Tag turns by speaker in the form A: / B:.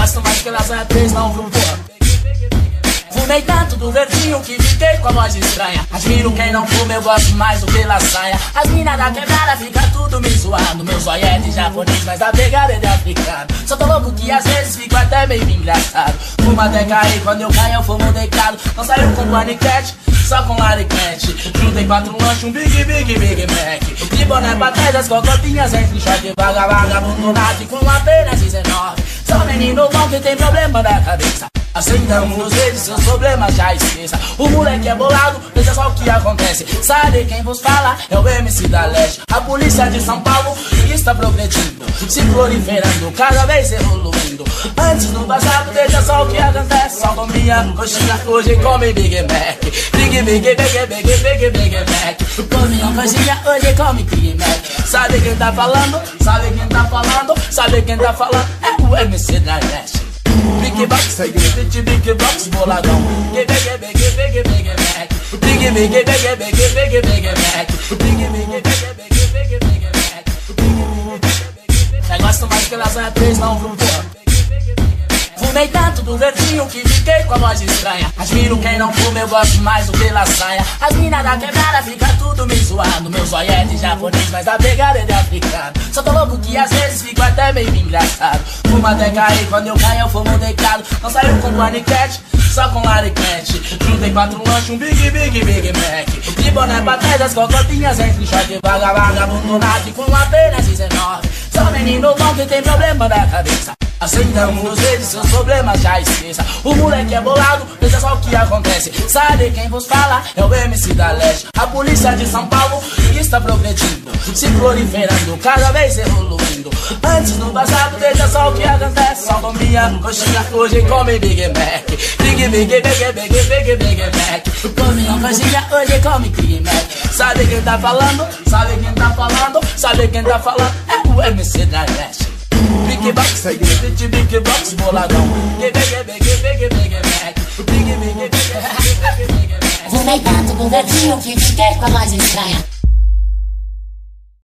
A: Gosto mais que lasanha 3, não, viu, porra? Fumei tanto do verdinho que fiquei com a voz estranha. Admiro quem não fuma, eu gosto mais do que lasanha. As minas da quebrada fica tudo me zoando. Meu zóio é de japonês, mas a pegada é de africano. Só tô louco que às vezes fico até meio engraçado. Fumo até cair, quando eu caio eu fumo deitado. Não saiu com paniquete, só com laricante. Juntei 4 lanches, um Big Mac. De boné pra trás, as cocotinhas entre short. Vagabundo nada com apenas 19. Só menino bom que tem problema na cabeça. Aceitamos nos vezes, seus problemas já esqueça. O moleque é bolado, veja só o que acontece. Sabe quem vos fala? É o MC da Leste. A polícia de São Paulo está progredindo, se proliferando, cada vez evoluindo. Antes no passado, veja só o que acontece. Só comia coxinha, hoje come Big Mac. Big Mac. Comia coxinha, hoje come Big Mac. Sabe quem tá falando? Sabe quem tá falando? Sabe quem tá falando? É o MC da Leste. Big box, big box, boladão. Big Mac. Big Mac. Gosto mais que lasanha 3, não, viu, porra? Fumei tanto do verdinho que fiquei com a voz estranha. Admiro quem não fuma, eu gosto mais do que lasanha. As minas da quebrada fica tudo me zoando. Meu zóio é de japonês, mas a pegada é de africano. Só tô louco que às vezes fico até meio engraçado. Fumo até cair, quando eu caio eu fumo deitado. Não saiu com paniquete, só com laricante. Juntei 4 lanches, um Big Mac. De boné pra trás, as cocotinhas entre short. Vagabundo nada com apenas 19. Só menino bom que tem problema na cabeça. Aceitamos nos vezes, seus problemas já esqueça. O moleque é bolado, veja só o que acontece. Sabe quem vos fala? É o MC da Leste. A polícia de São Paulo está progredindo, se proliferando, cada vez evoluindo. Antes no passado, veja só o que acontece. Só comia coxinha, hoje come Big Mac. Big Mac. Comia coxinha, hoje come Big Mac. Sabe quem tá falando? Sabe quem tá falando? Sabe quem tá falando? É o MC da Leste. Big box, boladão. Big Mac.
B: Fumei tanto do verdinho que fiquei com a voz estranha.